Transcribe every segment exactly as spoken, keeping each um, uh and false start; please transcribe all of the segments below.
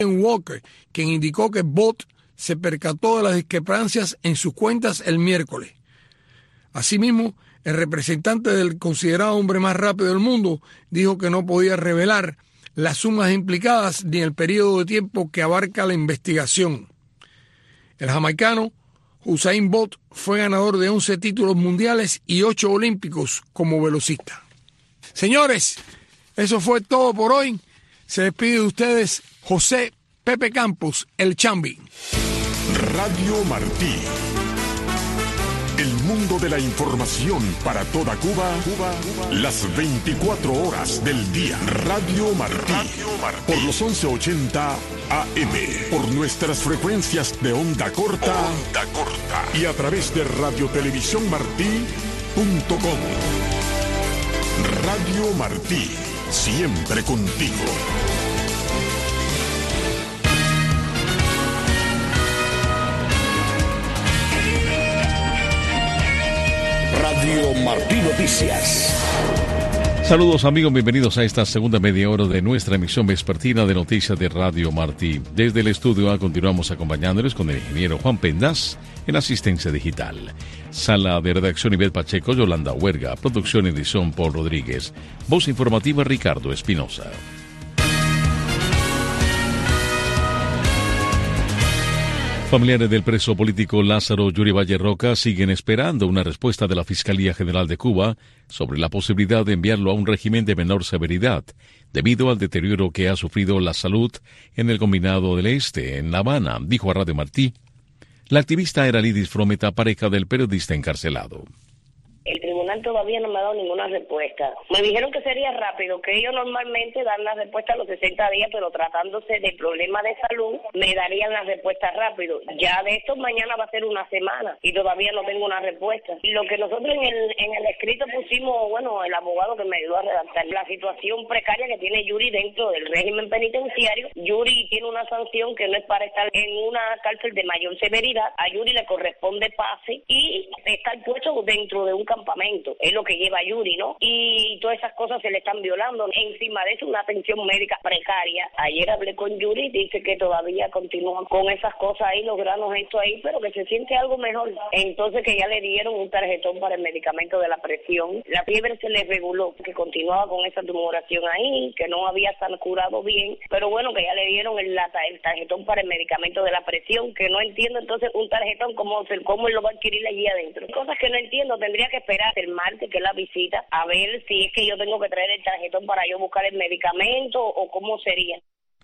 Walker, quien indicó que Bott se percató de las discrepancias en sus cuentas el miércoles. Asimismo, el representante del considerado hombre más rápido del mundo dijo que no podía revelar las sumas implicadas ni el periodo de tiempo que abarca la investigación. El jamaicano Usain Bolt fue ganador de once títulos mundiales y ocho olímpicos como velocista. Señores, eso fue todo por hoy. Se despide de ustedes José Pepe Campos, el Chambi. Radio Martí. El mundo de la información para toda Cuba, Cuba, Cuba, las veinticuatro horas del día. Radio Martí. Radio Martí. Por los once ochenta A M. Por nuestras frecuencias de onda corta. Onda corta. Y a través de radiotelevisiónmartí punto com. Radio Martí. Siempre contigo. Radio Martí Noticias. Saludos amigos, bienvenidos a esta segunda media hora de nuestra emisión vespertina de noticias de Radio Martí. Desde el estudio A continuamos acompañándoles con el ingeniero Juan Pendas en asistencia digital. Sala de redacción Ivette Pacheco, Yolanda Huerga, producción y edición Paul Rodríguez, voz informativa Ricardo Espinosa. Familiares del preso político Lázaro Yuri Valle Roca siguen esperando una respuesta de la Fiscalía General de Cuba sobre la posibilidad de enviarlo a un régimen de menor severidad, debido al deterioro que ha sufrido la salud en el Combinado del Este, en La Habana, dijo a Radio Martí la activista era Lidis Frometa, pareja del periodista encarcelado. El tribunal todavía no me ha dado ninguna respuesta. Me dijeron que sería rápido, que ellos normalmente dan la respuesta a los sesenta días, pero tratándose de problemas de salud, me darían la respuesta rápido. Ya de esto mañana va a ser una semana y todavía no tengo una respuesta. Y lo que nosotros en el, en el escrito pusimos, bueno, el abogado que me ayudó a redactar, la situación precaria que tiene Yuri dentro del régimen penitenciario. Yuri tiene una sanción que no es para estar en una cárcel de mayor severidad. A Yuri le corresponde pase y estar puesto dentro de un campamento, es lo que lleva Yuri, ¿no? Y todas esas cosas se le están violando. Encima de eso, una atención médica precaria. Ayer hablé con Yuri, dice que todavía continúan con esas cosas ahí, los granos esto ahí, pero que se siente algo mejor. Entonces que ya le dieron un tarjetón para el medicamento de la presión. La fiebre se le reguló, que continuaba con esa tumoración ahí, que no había estado curado bien, pero bueno, que ya le dieron el, el tarjetón para el medicamento de la presión, que no entiendo entonces un tarjetón, cómo, cómo él lo va a adquirir allí adentro. Cosas que no entiendo, tendría que esperar el martes, que es la visita, a ver si es que yo tengo que traer el tarjetón para yo buscar el medicamento o cómo sería.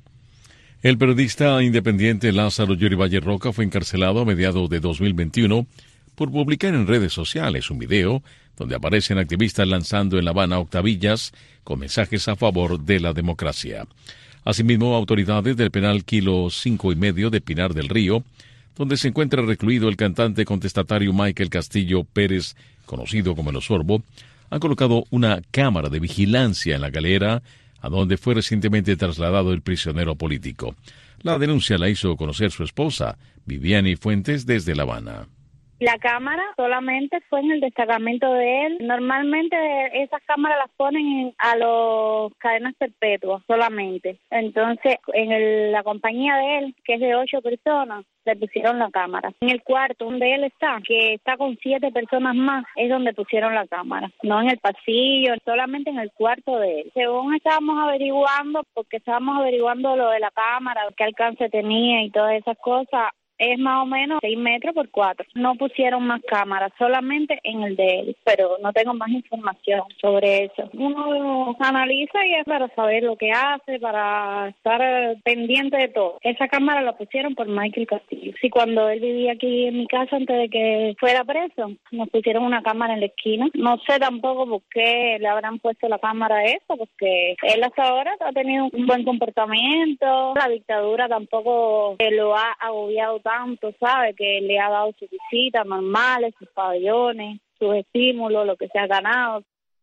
El periodista independiente Lázaro Yuri Valle Roca fue encarcelado a mediados de dos mil veintiuno por publicar en redes sociales un video donde aparecen activistas lanzando en La Habana octavillas con mensajes a favor de la democracia. Asimismo, autoridades del penal Kilo cinco y medio de Pinar del Río, donde se encuentra recluido el cantante contestatario Michael Castillo Pérez, conocido como El Osorbo, han colocado una cámara de vigilancia en la galera a donde fue recientemente trasladado el prisionero político. La denuncia la hizo conocer su esposa, Viviani Fuentes, desde La Habana. La cámara solamente fue en el destacamento de él. Normalmente esas cámaras las ponen a los cadenas perpetuas solamente. Entonces, en el, la compañía de él, que es de ocho personas, le pusieron la cámara. En el cuarto donde él está, que está con siete personas más, es donde pusieron la cámara. No en el pasillo, solamente en el cuarto de él. Según estábamos averiguando, porque estábamos averiguando lo de la cámara, qué alcance tenía y todas esas cosas, es más o menos seis metros por cuatro. No pusieron más cámaras, solamente en el de él, pero no tengo más información sobre eso. Uno analiza y es para saber lo que hace, para estar pendiente de todo. Esa cámara la pusieron por Michael Castillo. Sí, cuando él vivía aquí en mi casa antes de que fuera preso, nos pusieron una cámara en la esquina. No sé tampoco por qué le habrán puesto la cámara a eso, porque él hasta ahora ha tenido un buen comportamiento. La dictadura tampoco lo ha agobiado tanto, sabe que le ha dado sus visitas normales, sus pabellones, sus estímulos, lo que se ha ganado.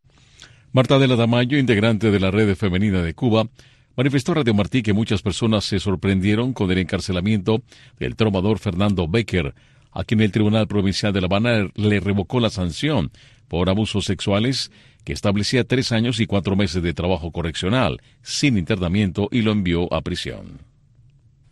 Marta de la Tamayo, integrante de la Red Femenina de Cuba, manifestó a Radio Martí que muchas personas se sorprendieron con el encarcelamiento del trovador Fernando Becker, a quien el Tribunal Provincial de La Habana le revocó la sanción por abusos sexuales que establecía tres años y cuatro meses de trabajo correccional, sin internamiento, y lo envió a prisión.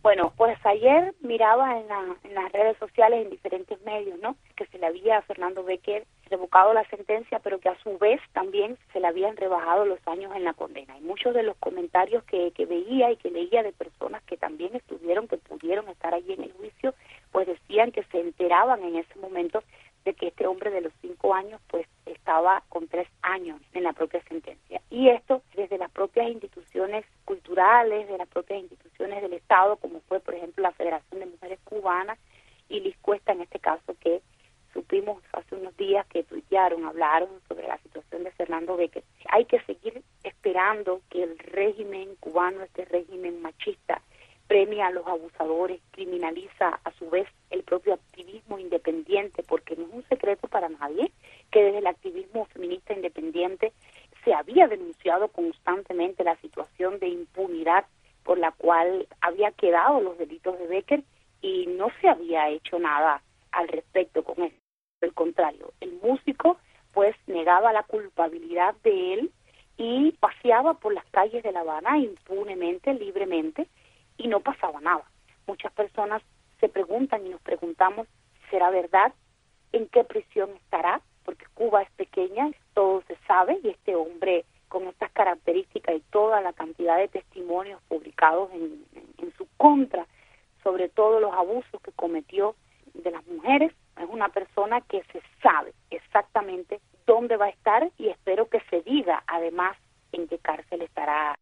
Bueno, pues ayer miraba en, la, en las redes sociales, en diferentes medios, ¿no?, que se le había a Fernando Becker revocado la sentencia, pero que a su vez también se le habían rebajado los años en la condena. Y muchos de los comentarios que, que veía y que leía de personas que también estuvieron, que pudieron estar allí en el juicio, pues decían que se enteraban en ese momento de que este hombre de los cinco años pues estaba con tres años en la propia sentencia. Y esto desde las propias instituciones culturales, de las propias instituciones del Estado, como fue por ejemplo la Federación de Mujeres Cubanas y Liz Cuesta en este caso, que supimos hace unos días que tuitearon, hablaron sobre la situación de Fernando Becker. Hay que seguir esperando que el régimen cubano, este régimen machista, premia a los abusadores, criminaliza a su vez el propio activismo independiente, porque no es un secreto para nadie que desde el activismo feminista independiente se había denunciado constantemente la situación de impunidad por la cual había quedado los delitos de Becker y no se había hecho nada al respecto con eso. Al contrario, el músico pues negaba la culpabilidad de él y paseaba por las calles de La Habana impunemente, libremente, y no pasaba nada. Muchas personas se preguntan y nos preguntamos, ¿será verdad? ¿En qué prisión estará? Porque Cuba es pequeña, todo se sabe, y este hombre con estas características y toda la cantidad de testimonios publicados en, en, en su contra, sobre todo los abusos que cometió de las mujeres, es una persona que se sabe exactamente dónde va a estar y espero que se diga además en qué cárcel estará.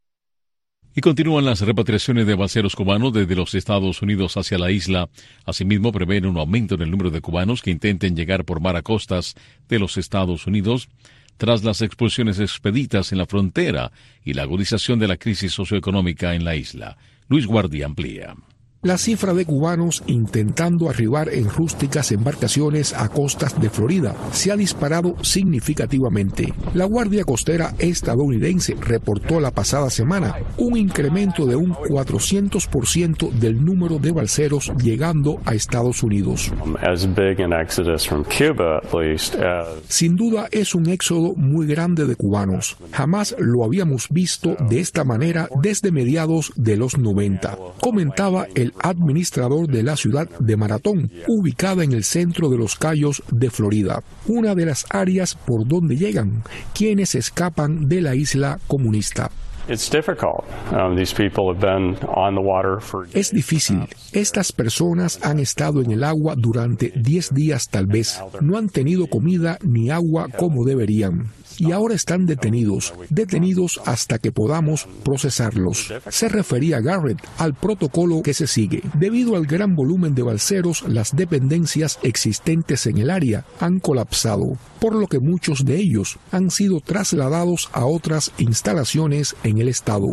Y continúan las repatriaciones de balseros cubanos desde los Estados Unidos hacia la isla. Asimismo, prevén un aumento en el número de cubanos que intenten llegar por mar a costas de los Estados Unidos tras las expulsiones expeditas en la frontera y la agudización de la crisis socioeconómica en la isla. Luis Guardia amplía. La cifra de cubanos intentando arribar en rústicas embarcaciones a costas de Florida se ha disparado significativamente. La Guardia Costera estadounidense reportó la pasada semana un incremento de un cuatrocientos por ciento del número de balseros llegando a Estados Unidos. Sin duda es un éxodo muy grande de cubanos. Jamás lo habíamos visto de esta manera desde mediados de los noventa, comentaba el administrador de la ciudad de Maratón, ubicada en el centro de los Cayos de Florida, una de las áreas por donde llegan quienes escapan de la isla comunista. Es difícil. Estas personas han estado en el agua durante diez días tal vez. No han tenido comida ni agua como deberían. Y ahora están detenidos, detenidos hasta que podamos procesarlos. Se refería Garrett al protocolo que se sigue. Debido al gran volumen de balseros, las dependencias existentes en el área han colapsado, por lo que muchos de ellos han sido trasladados a otras instalaciones en el estado.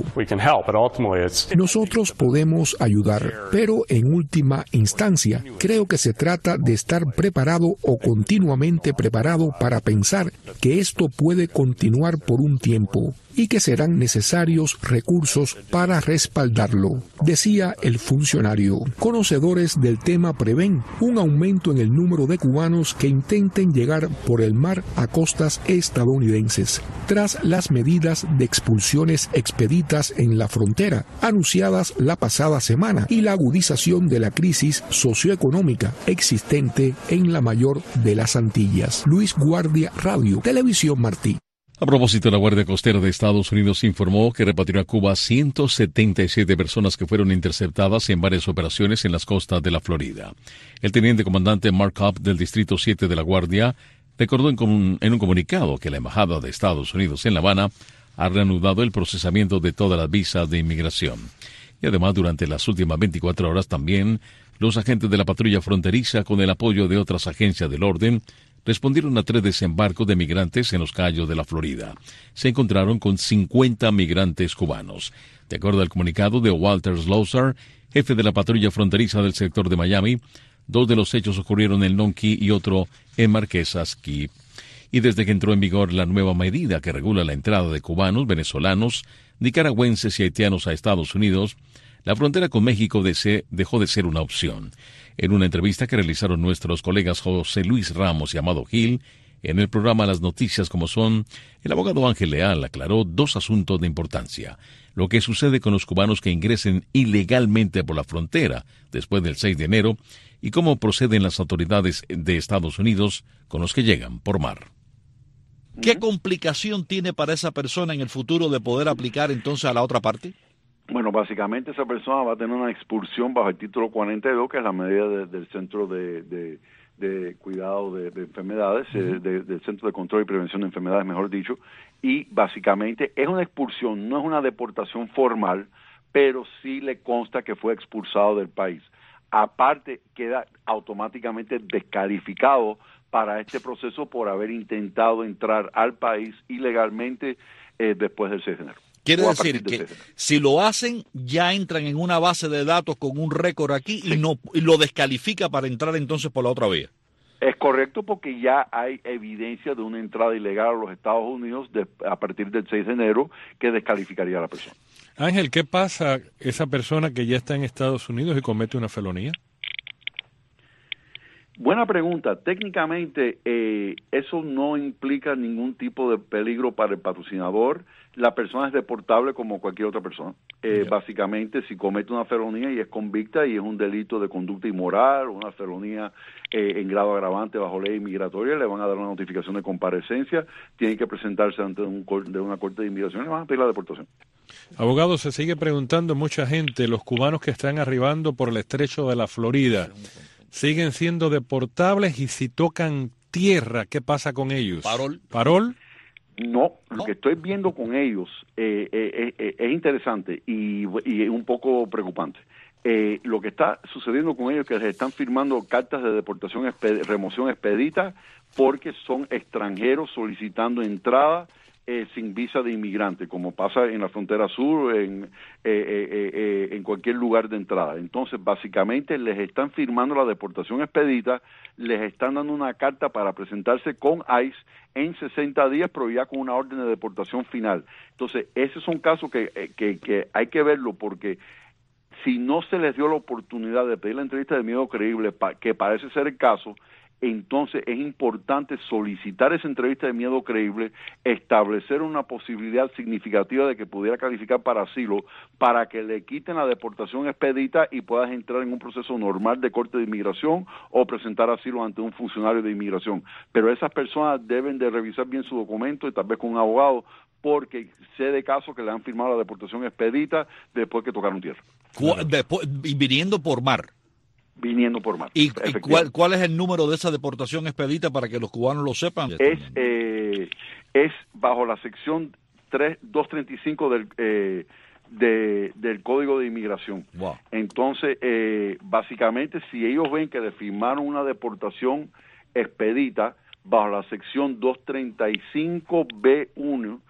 Nosotros podemos ayudar, pero en última instancia, creo que se trata de estar preparado o continuamente preparado para pensar que esto puede continuar por un tiempo y que serán necesarios recursos para respaldarlo, decía el funcionario. Conocedores del tema prevén un aumento en el número de cubanos que intenten llegar por el mar a costas estadounidenses, tras las medidas de expulsiones expeditas en la frontera, anunciadas la pasada semana, y la agudización de la crisis socioeconómica existente en la mayor de las Antillas. Luis Guardia, Radio Televisión Martí. A propósito, la Guardia Costera de Estados Unidos informó que repatrió a Cuba ciento setenta y siete personas que fueron interceptadas en varias operaciones en las costas de la Florida. El teniente comandante Mark Cobb del Distrito siete de la Guardia recordó en, com- en un comunicado que la Embajada de Estados Unidos en La Habana ha reanudado el procesamiento de todas las visas de inmigración. Y además, durante las últimas veinticuatro horas también, los agentes de la patrulla fronteriza, con el apoyo de otras agencias del orden, respondieron a tres desembarcos de migrantes en los Cayos de la Florida. Se encontraron con cincuenta migrantes cubanos. De acuerdo al comunicado de Walter Slosar, jefe de la patrulla fronteriza del sector de Miami, dos de los hechos ocurrieron en Long Key y otro en Marquesas Key. Y desde que entró en vigor la nueva medida que regula la entrada de cubanos, venezolanos, nicaragüenses y haitianos a Estados Unidos, la frontera con México dejó de ser una opción. En una entrevista que realizaron nuestros colegas José Luis Ramos y Amado Gil, En el programa Las Noticias como Son, el abogado Ángel Leal aclaró dos asuntos de importancia: lo que sucede con los cubanos que ingresen ilegalmente por la frontera después del seis de enero y cómo proceden las autoridades de Estados Unidos con los que llegan por mar. ¿Qué complicación tiene para esa persona en el futuro de poder aplicar entonces a la otra parte? Bueno, básicamente esa persona va a tener una expulsión bajo el título cuarenta y dos, que es la medida de, del Centro de, de, de Cuidado de, de Enfermedades, uh-huh. de, del Centro de Control y Prevención de Enfermedades, mejor dicho, y básicamente es una expulsión, no es una deportación formal, pero sí le consta que fue expulsado del país. Aparte, queda automáticamente descalificado para este proceso por haber intentado entrar al país ilegalmente eh, después del seis de enero. Quiere decir que si lo hacen, ya entran en una base de datos con un récord aquí sí. y no y lo descalifica para entrar entonces por la otra vía. Es correcto, porque ya hay evidencia de una entrada ilegal a los Estados Unidos de, a partir del seis de enero que descalificaría a la persona. Ángel, ¿qué pasa esa persona que ya está en Estados Unidos y comete una felonía? Buena pregunta. Técnicamente eh, eso no implica ningún tipo de peligro para el patrocinador. La persona es deportable como cualquier otra persona. Eh, yeah. Básicamente, si comete una felonía y es convicta y es un delito de conducta inmoral, una felonía eh, en grado agravante bajo ley migratoria, le van a dar una notificación de comparecencia, tienen que presentarse ante un, de una corte de inmigración y le van a pedir la deportación. Abogado, se sigue preguntando mucha gente, los cubanos que están arribando por el estrecho de la Florida, ¿siguen siendo deportables? Y si tocan tierra, ¿qué pasa con ellos? ¿Parol? ¿Parol? No, lo que estoy viendo con ellos eh, eh, eh, es interesante y, y un poco preocupante. Eh, lo que está sucediendo con ellos es que les están firmando cartas de deportación, exped- remoción expedita, porque son extranjeros solicitando entrada Eh, sin visa de inmigrante, como pasa en la frontera sur, en, eh, eh, eh, en cualquier lugar de entrada. Entonces, básicamente, les están firmando la deportación expedita, les están dando una carta para presentarse con ICE en sesenta días, pero ya con una orden de deportación final. Entonces, ese es un caso que, que, que hay que verlo, porque si no se les dio la oportunidad de pedir la entrevista de miedo creíble, pa, que parece ser el caso, entonces es importante solicitar esa entrevista de miedo creíble, establecer una posibilidad significativa de que pudiera calificar para asilo, para que le quiten la deportación expedita y puedas entrar en un proceso normal de corte de inmigración o presentar asilo ante un funcionario de inmigración. Pero esas personas deben de revisar bien su documento y tal vez con un abogado, porque sé de casos que le han firmado la deportación expedita después que tocaron tierra. Después, y viniendo por mar. Viniendo por mar. ¿Y, y cuál, cuál es el número de esa deportación expedita para que los cubanos lo sepan? Es eh, es bajo la sección doscientos treinta y cinco del eh, de, del Código de Inmigración. Wow. Entonces, eh, básicamente, si ellos ven que le firmaron una deportación expedita bajo la sección doscientos treinta y cinco B uno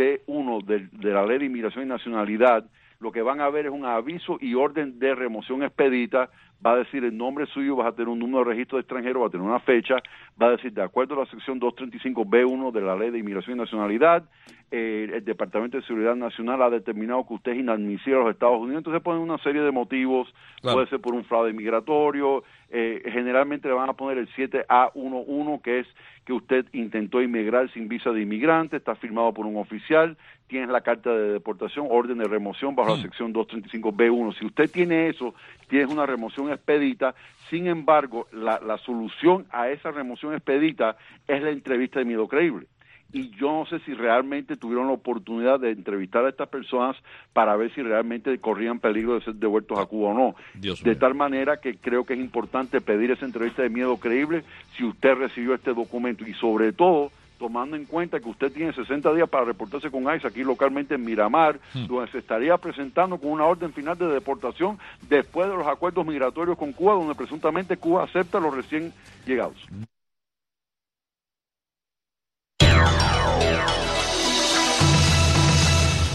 de, de la Ley de Inmigración y Nacionalidad, lo que van a ver es un aviso y orden de remoción expedita. Va a decir el nombre suyo, vas a tener un número de registro de extranjero, va a tener una fecha, va a decir, de acuerdo a la sección doscientos treinta y cinco B uno de la Ley de Inmigración y Nacionalidad, eh, el Departamento de Seguridad Nacional ha determinado que usted es inadmisible a los Estados Unidos. Entonces ponen una serie de motivos, claro. Puede ser por un fraude migratorio, eh, generalmente le van a poner el siete A once, que es que usted intentó inmigrar sin visa de inmigrante, está firmado por un oficial, tienes la carta de deportación, orden de remoción bajo mm. la sección doscientos treinta y cinco B uno. Si usted tiene eso, tienes una remoción expedita. Sin embargo, la, la solución a esa remoción expedita es la entrevista de miedo creíble. Y yo no sé si realmente tuvieron la oportunidad de entrevistar a estas personas para ver si realmente corrían peligro de ser devueltos a Cuba o no. Dios de mío. Tal manera que creo que es importante pedir esa entrevista de miedo creíble si usted recibió este documento y sobre todo tomando en cuenta que usted tiene sesenta días para reportarse con ICE aquí localmente en Miramar, hmm. donde se estaría presentando con una orden final de deportación después de los acuerdos migratorios con Cuba, donde presuntamente Cuba acepta a los recién llegados.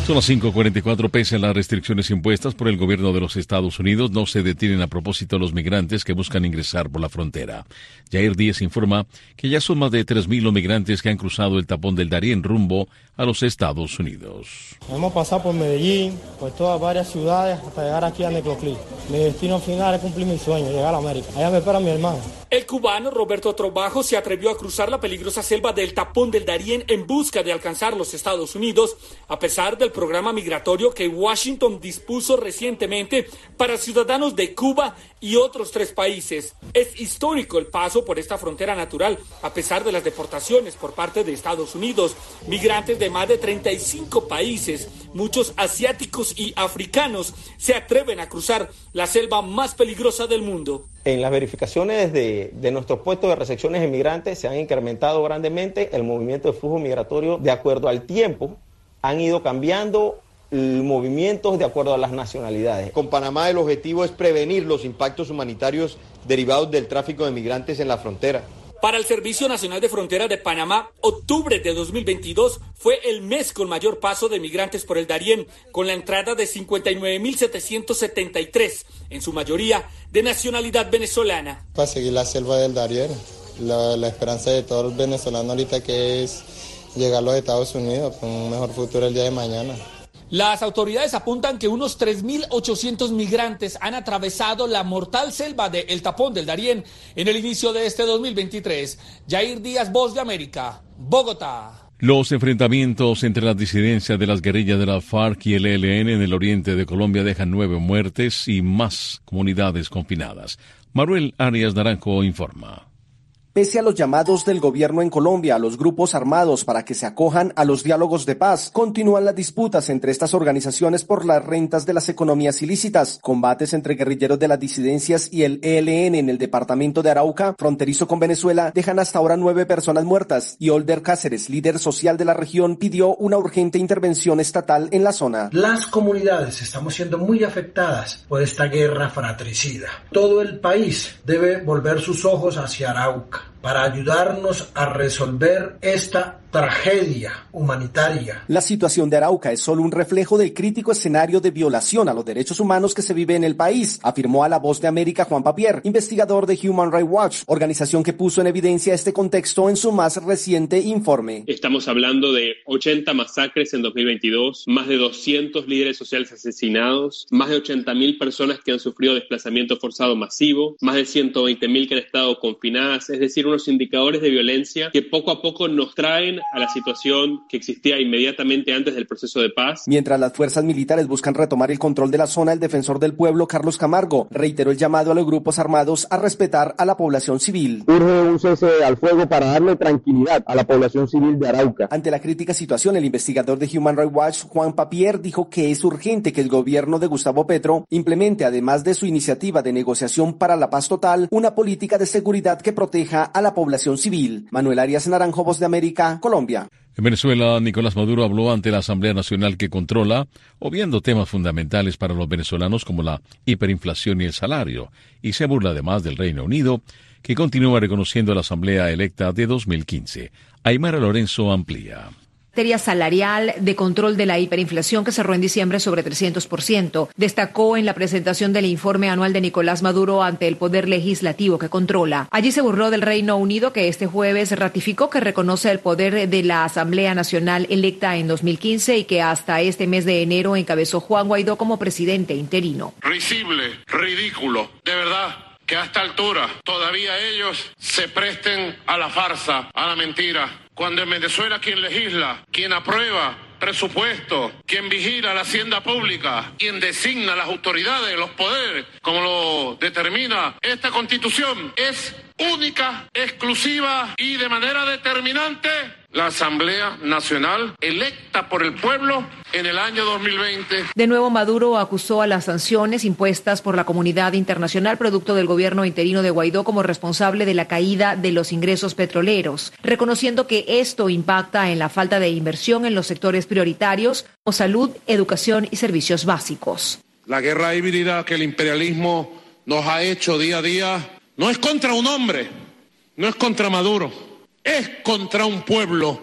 Son las cinco cuarenta y cuatro. Pese a las restricciones impuestas por el gobierno de los Estados Unidos, no se detienen a propósito los migrantes que buscan ingresar por la frontera. Jair Díaz informa que ya son más de tres mil los migrantes que han cruzado el tapón del Darién rumbo a los Estados Unidos. Hemos pasado por Medellín, por todas varias ciudades, hasta llegar aquí a Necoclí. Mi destino final es cumplir mi sueño, llegar a América. Allá me espera mi hermano. El cubano Roberto Trobajo se atrevió a cruzar la peligrosa selva del tapón del Darién en busca de alcanzar los Estados Unidos, a pesar del programa migratorio que Washington dispuso recientemente para ciudadanos de Cuba y otros tres países. Es histórico el paso por esta frontera natural, a pesar de las deportaciones por parte de Estados Unidos. Migrantes de más de treinta y cinco países, muchos asiáticos y africanos, se atreven a cruzar la selva más peligrosa del mundo. En las verificaciones de, de nuestros puestos de recepciones de migrantes se han incrementado grandemente el movimiento de flujo migratorio de acuerdo al tiempo. Han ido cambiando movimientos de acuerdo a las nacionalidades. Con Panamá el objetivo es prevenir los impactos humanitarios derivados del tráfico de migrantes en la frontera. Para el Servicio Nacional de Frontera de Panamá, octubre de dos mil veintidós fue el mes con mayor paso de migrantes por el Darién, con la entrada de cincuenta y nueve mil setecientos setenta y tres, en su mayoría de nacionalidad venezolana. Para seguir la selva del Darién, la, la esperanza de todos los venezolanos ahorita que es llegar a los Estados Unidos, con un mejor futuro el día de mañana. Las autoridades apuntan que unos tres mil ochocientos migrantes han atravesado la mortal selva de El Tapón del Darién en el inicio de este dos mil veintitrés. Jair Díaz, Voz de América, Bogotá. Los enfrentamientos entre las disidencias de las guerrillas de la FARC y el E L N en el oriente de Colombia dejan nueve muertes y más comunidades confinadas. Manuel Arias Naranjo informa. Pese a los llamados del gobierno en Colombia a los grupos armados para que se acojan a los diálogos de paz, continúan las disputas entre estas organizaciones por las rentas de las economías ilícitas. Combates entre guerrilleros de las disidencias y el E L N en el departamento de Arauca, fronterizo con Venezuela, dejan hasta ahora nueve personas muertas, y Older Cáceres, líder social de la región, pidió una urgente intervención estatal en la zona. Las comunidades estamos siendo muy afectadas por esta guerra fratricida. Todo el país debe volver sus ojos hacia Arauca para ayudarnos a resolver esta tragedia humanitaria. La situación de Arauca es solo un reflejo del crítico escenario de violación a los derechos humanos que se vive en el país, afirmó a La Voz de América Juan Papier, investigador de Human Rights Watch, organización que puso en evidencia este contexto en su más reciente informe. Estamos hablando de ochenta masacres en dos mil veintidós, más de doscientos líderes sociales asesinados, más de ochenta mil personas que han sufrido desplazamiento forzado masivo, más de ciento veinte mil que han estado confinadas, es decir, unos indicadores de violencia que poco a poco nos traen a la situación que existía inmediatamente antes del proceso de paz. Mientras las fuerzas militares buscan retomar el control de la zona, el defensor del pueblo, Carlos Camargo, reiteró el llamado a los grupos armados a respetar a la población civil. Urge un cese al fuego para darle tranquilidad a la población civil de Arauca. Ante la crítica situación, el investigador de Human Rights Watch, Juan Papier, dijo que es urgente que el gobierno de Gustavo Petro implemente, además de su iniciativa de negociación para la paz total, una política de seguridad que proteja a la población civil. Manuel Arias Naranjo, Voz de América, Colombia. En Venezuela, Nicolás Maduro habló ante la Asamblea Nacional que controla, obviando temas fundamentales para los venezolanos como la hiperinflación y el salario, y se burla además del Reino Unido, que continúa reconociendo la Asamblea electa de dos mil quince. Aymara Lorenzo amplía. Materia salarial, de control de la hiperinflación que cerró en diciembre sobre trescientos por ciento. Destacó en la presentación del informe anual de Nicolás Maduro ante el Poder Legislativo que controla. Allí se burló del Reino Unido, que este jueves ratificó que reconoce el poder de la Asamblea Nacional electa en dos mil quince y que hasta este mes de enero encabezó Juan Guaidó como presidente interino. Risible, ridículo, de verdad, que a esta altura todavía ellos se presten a la farsa, a la mentira. Cuando en Venezuela quien legisla, quien aprueba presupuesto, quien vigila la hacienda pública, quien designa las autoridades, los poderes, como lo determina esta Constitución, es única, exclusiva y de manera determinante la Asamblea Nacional electa por el pueblo en el año dos mil veinte. De nuevo, Maduro acusó a las sanciones impuestas por la comunidad internacional producto del gobierno interino de Guaidó como responsable de la caída de los ingresos petroleros, reconociendo que esto impacta en la falta de inversión en los sectores prioritarios como salud, educación y servicios básicos. La guerra híbrida que el imperialismo nos ha hecho día a día no es contra un hombre, no es contra Maduro, es contra un pueblo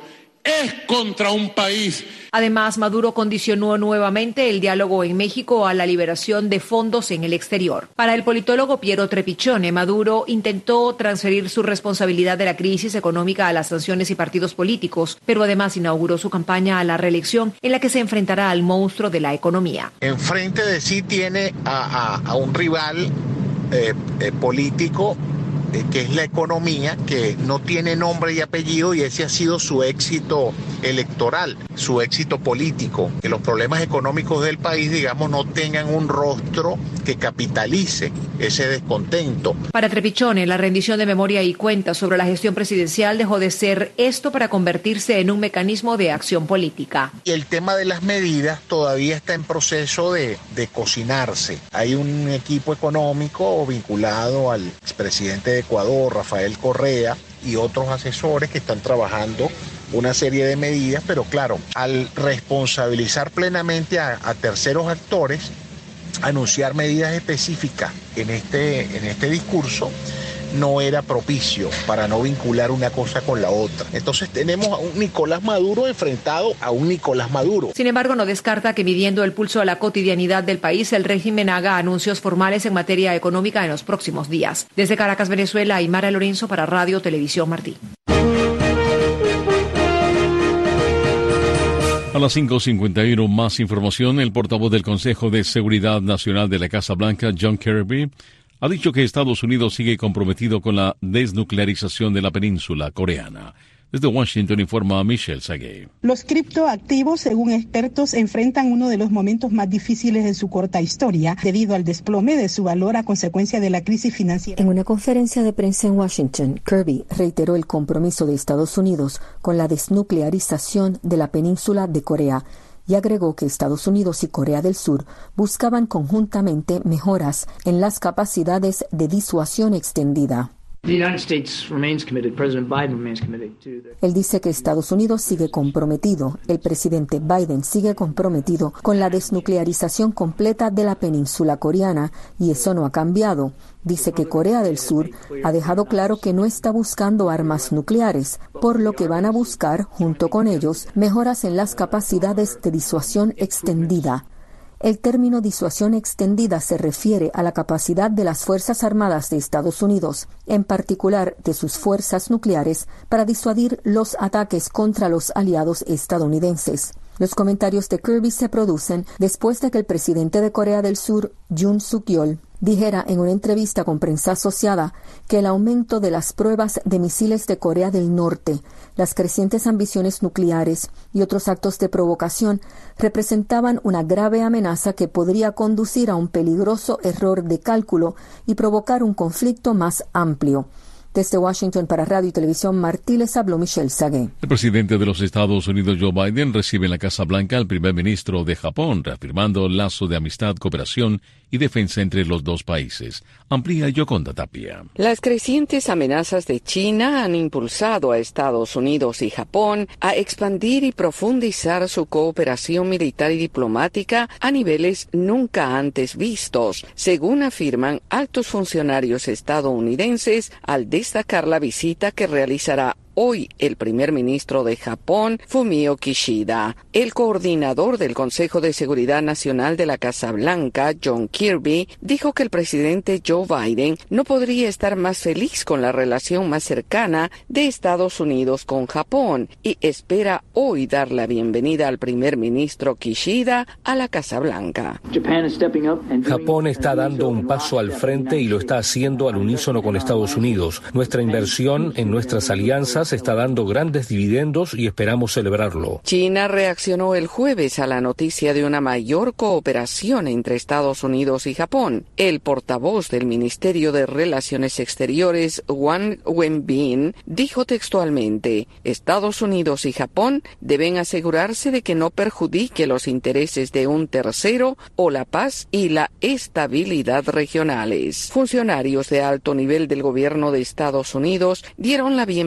es contra un país. Además, Maduro condicionó nuevamente el diálogo en México a la liberación de fondos en el exterior. Para el politólogo Piero Trepichone, Maduro intentó transferir su responsabilidad de la crisis económica a las sanciones y partidos políticos, pero además inauguró su campaña a la reelección en la que se enfrentará al monstruo de la economía. Enfrente de sí tiene a, a, a un rival eh, eh, político que es la economía, que no tiene nombre y apellido, y ese ha sido su éxito electoral, su éxito político, que los problemas económicos del país, digamos, no tengan un rostro que capitalice ese descontento. Para Trepichone, la rendición de memoria y cuentas sobre la gestión presidencial dejó de ser esto para convertirse en un mecanismo de acción política. Y el tema de las medidas todavía está en proceso de, de cocinarse. Hay un equipo económico vinculado al expresidente de Ecuador, Rafael Correa, y otros asesores que están trabajando una serie de medidas, pero claro, al responsabilizar plenamente a, a terceros actores, anunciar medidas específicas en este, en este discurso no era propicio para no vincular una cosa con la otra. Entonces tenemos a un Nicolás Maduro enfrentado a un Nicolás Maduro. Sin embargo, no descarta que midiendo el pulso a la cotidianidad del país, el régimen haga anuncios formales en materia económica en los próximos días. Desde Caracas, Venezuela, Aymara Lorenzo para Radio Televisión Martí. A las cinco cincuenta y uno, más información. El portavoz del Consejo de Seguridad Nacional de la Casa Blanca, John Kirby, ha dicho que Estados Unidos sigue comprometido con la desnuclearización de la península coreana. Desde Washington informa Michelle Sagué. Los criptoactivos, según expertos, enfrentan uno de los momentos más difíciles de su corta historia debido al desplome de su valor a consecuencia de la crisis financiera. En una conferencia de prensa en Washington, Kirby reiteró el compromiso de Estados Unidos con la desnuclearización de la península de Corea y agregó que Estados Unidos y Corea del Sur buscaban conjuntamente mejoras en las capacidades de disuasión extendida. Él dice que Estados Unidos sigue comprometido, el presidente Biden sigue comprometido con la desnuclearización completa de la península coreana y eso no ha cambiado. Dice que Corea del Sur ha dejado claro que no está buscando armas nucleares, por lo que van a buscar, junto con ellos, mejoras en las capacidades de disuasión extendida. El término disuasión extendida se refiere a la capacidad de las Fuerzas Armadas de Estados Unidos, en particular de sus fuerzas nucleares, para disuadir los ataques contra los aliados estadounidenses. Los comentarios de Kirby se producen después de que el presidente de Corea del Sur, Yoon Suk-yeol, dijera en una entrevista con prensa asociada que el aumento de las pruebas de misiles de Corea del Norte, las crecientes ambiciones nucleares y otros actos de provocación representaban una grave amenaza que podría conducir a un peligroso error de cálculo y provocar un conflicto más amplio. Desde Washington para Radio y Televisión Martí les habló Michelle Sagué. El presidente de los Estados Unidos, Joe Biden, recibe en la Casa Blanca al primer ministro de Japón, reafirmando el lazo de amistad, cooperación y defensa entre los dos países. Amplía Yoconda Tapia. Las crecientes amenazas de China han impulsado a Estados Unidos y Japón a expandir y profundizar su cooperación militar y diplomática a niveles nunca antes vistos, según afirman altos funcionarios estadounidenses al destacar la visita que realizará hoy el primer ministro de Japón, Fumio Kishida. El coordinador del Consejo de Seguridad Nacional de la Casa Blanca, John Kirby, dijo que el presidente Joe Biden no podría estar más feliz con la relación más cercana de Estados Unidos con Japón y espera hoy dar la bienvenida al primer ministro Kishida a la Casa Blanca. Japón está dando un paso al frente y lo está haciendo al unísono con Estados Unidos. Nuestra inversión en nuestras alianzas está dando grandes dividendos y esperamos celebrarlo. China reaccionó el jueves a la noticia de una mayor cooperación entre Estados Unidos y Japón. El portavoz del Ministerio de Relaciones Exteriores, Wang Wenbin, dijo textualmente: Estados Unidos y Japón deben asegurarse de que no perjudique los intereses de un tercero o la paz y la estabilidad regionales. Funcionarios de alto nivel del gobierno de Estados Unidos dieron la bienvenida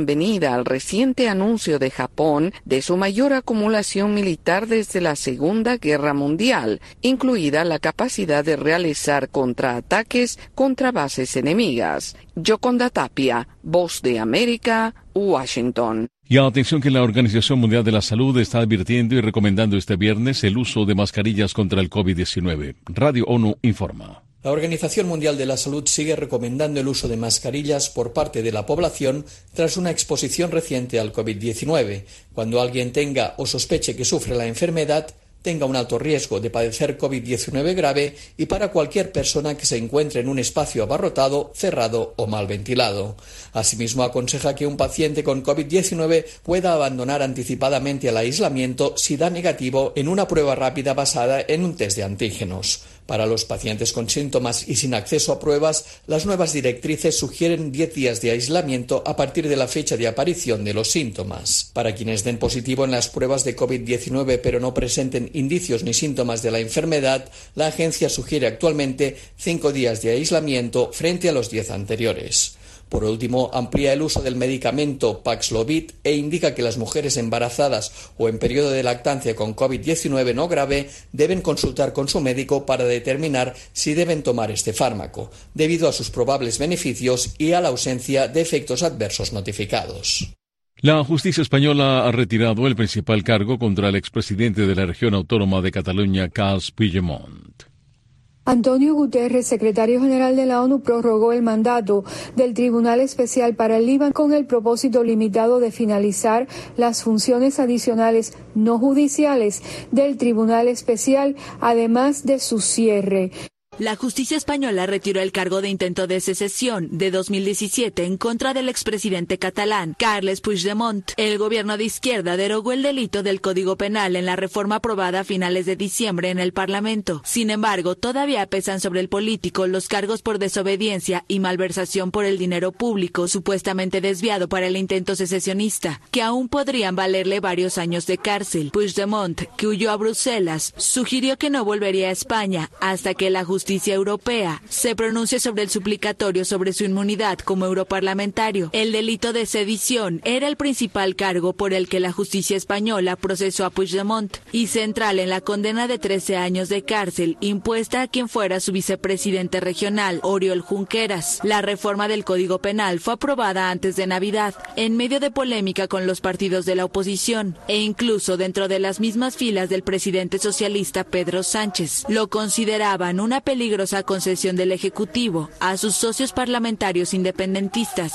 unida al reciente anuncio de Japón de su mayor acumulación militar desde la Segunda Guerra Mundial, incluida la capacidad de realizar contraataques contra bases enemigas. Yoconda Tapia, Voz de América, Washington. Y atención que la Organización Mundial de la Salud está advirtiendo y recomendando este viernes el uso de mascarillas contra el COVID diecinueve. Radio ONU informa. La Organización Mundial de la Salud sigue recomendando el uso de mascarillas por parte de la población tras una exposición reciente al COVID diecinueve. Cuando alguien tenga o sospeche que sufre la enfermedad, tenga un alto riesgo de padecer COVID diecinueve grave y para cualquier persona que se encuentre en un espacio abarrotado, cerrado o mal ventilado. Asimismo, aconseja que un paciente con COVID diecinueve pueda abandonar anticipadamente el aislamiento si da negativo en una prueba rápida basada en un test de antígenos. Para los pacientes con síntomas y sin acceso a pruebas, las nuevas directrices sugieren diez días de aislamiento a partir de la fecha de aparición de los síntomas. Para quienes den positivo en las pruebas de COVID diecinueve pero no presenten indicios ni síntomas de la enfermedad, la agencia sugiere actualmente cinco días de aislamiento frente a los diez anteriores. Por último, amplía el uso del medicamento Paxlovid e indica que las mujeres embarazadas o en periodo de lactancia con COVID diecinueve no grave deben consultar con su médico para determinar si deben tomar este fármaco, debido a sus probables beneficios y a la ausencia de efectos adversos notificados. La justicia española ha retirado el principal cargo contra el expresidente de la región autónoma de Cataluña, Carles Puigdemont. Antonio Guterres, secretario general de la ONU, prorrogó el mandato del Tribunal Especial para el Líbano con el propósito limitado de finalizar las funciones adicionales no judiciales del Tribunal Especial, además de su cierre. La justicia española retiró el cargo de intento de secesión de dos mil diecisiete en contra del expresidente catalán, Carles Puigdemont. El gobierno de izquierda derogó el delito del Código Penal en la reforma aprobada a finales de diciembre en el Parlamento. Sin embargo, todavía pesan sobre el político los cargos por desobediencia y malversación por el dinero público supuestamente desviado para el intento secesionista, que aún podrían valerle varios años de cárcel. Puigdemont, que huyó a Bruselas, sugirió que no volvería a España hasta que la justicia Justicia Europea se pronuncie sobre el suplicatorio sobre su inmunidad como europarlamentario. El delito de sedición era el principal cargo por el que la justicia española procesó a Puigdemont y central en la condena de trece años de cárcel impuesta a quien fuera su vicepresidente regional, Oriol Junqueras. La reforma del Código Penal fue aprobada antes de Navidad, en medio de polémica con los partidos de la oposición e incluso dentro de las mismas filas del presidente socialista Pedro Sánchez. Lo consideraban una peligrosa concesión del Ejecutivo a sus socios parlamentarios independentistas.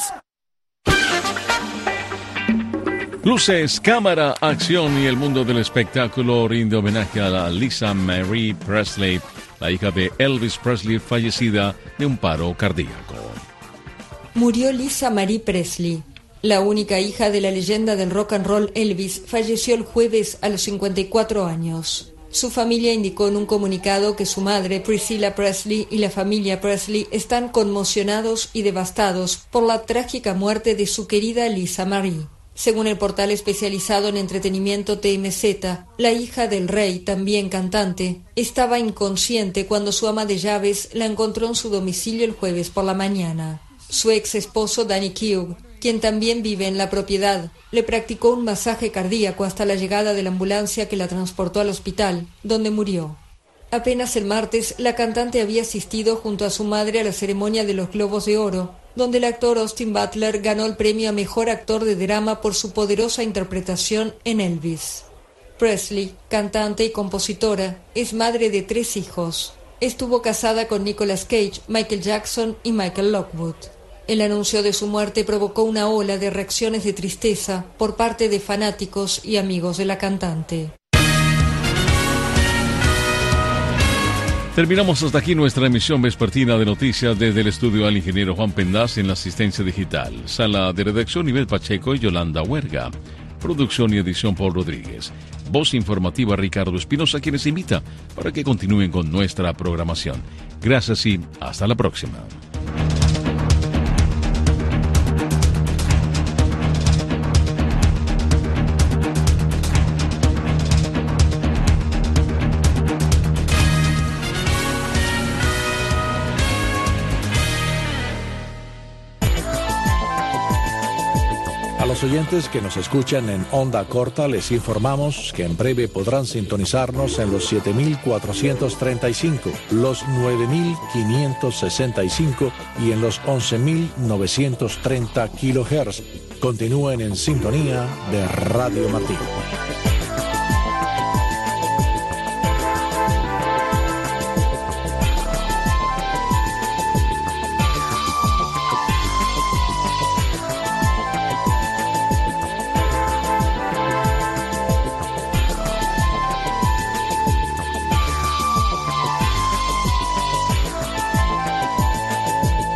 Luces, cámara, acción y el mundo del espectáculo rinde homenaje a la Lisa Marie Presley, la hija de Elvis Presley, fallecida de un paro cardíaco. Murió Lisa Marie Presley. La única hija de la leyenda del rock and roll Elvis falleció el jueves a los cincuenta y cuatro años. Su familia indicó en un comunicado que su madre, Priscilla Presley, y la familia Presley están conmocionados y devastados por la trágica muerte de su querida Lisa Marie. Según el portal especializado en entretenimiento T M Z, la hija del rey, también cantante, estaba inconsciente cuando su ama de llaves la encontró en su domicilio el jueves por la mañana. Su ex esposo, Danny Keogh, quien también vive en la propiedad, le practicó un masaje cardíaco hasta la llegada de la ambulancia que la transportó al hospital, donde murió. Apenas el martes, la cantante había asistido junto a su madre a la ceremonia de los Globos de Oro, donde el actor Austin Butler ganó el premio a Mejor Actor de Drama por su poderosa interpretación en Elvis. Presley, cantante y compositora, es madre de tres hijos. Estuvo casada con Nicolas Cage, Michael Jackson y Michael Lockwood. El anuncio de su muerte provocó una ola de reacciones de tristeza por parte de fanáticos y amigos de la cantante. Terminamos hasta aquí nuestra emisión vespertina de noticias desde el estudio al ingeniero Juan Pendaz en la asistencia digital, sala de redacción Nivel Pacheco y Yolanda Huerga, producción y edición Paul Rodríguez, voz informativa Ricardo Espinosa, quienes invita para que continúen con nuestra programación. Gracias y hasta la próxima. A los oyentes que nos escuchan en onda corta les informamos que en breve podrán sintonizarnos en los siete mil cuatrocientos treinta y cinco, los nueve mil quinientos sesenta y cinco y en los once mil novecientos treinta kilohertz. Continúen en sintonía de Radio Martí.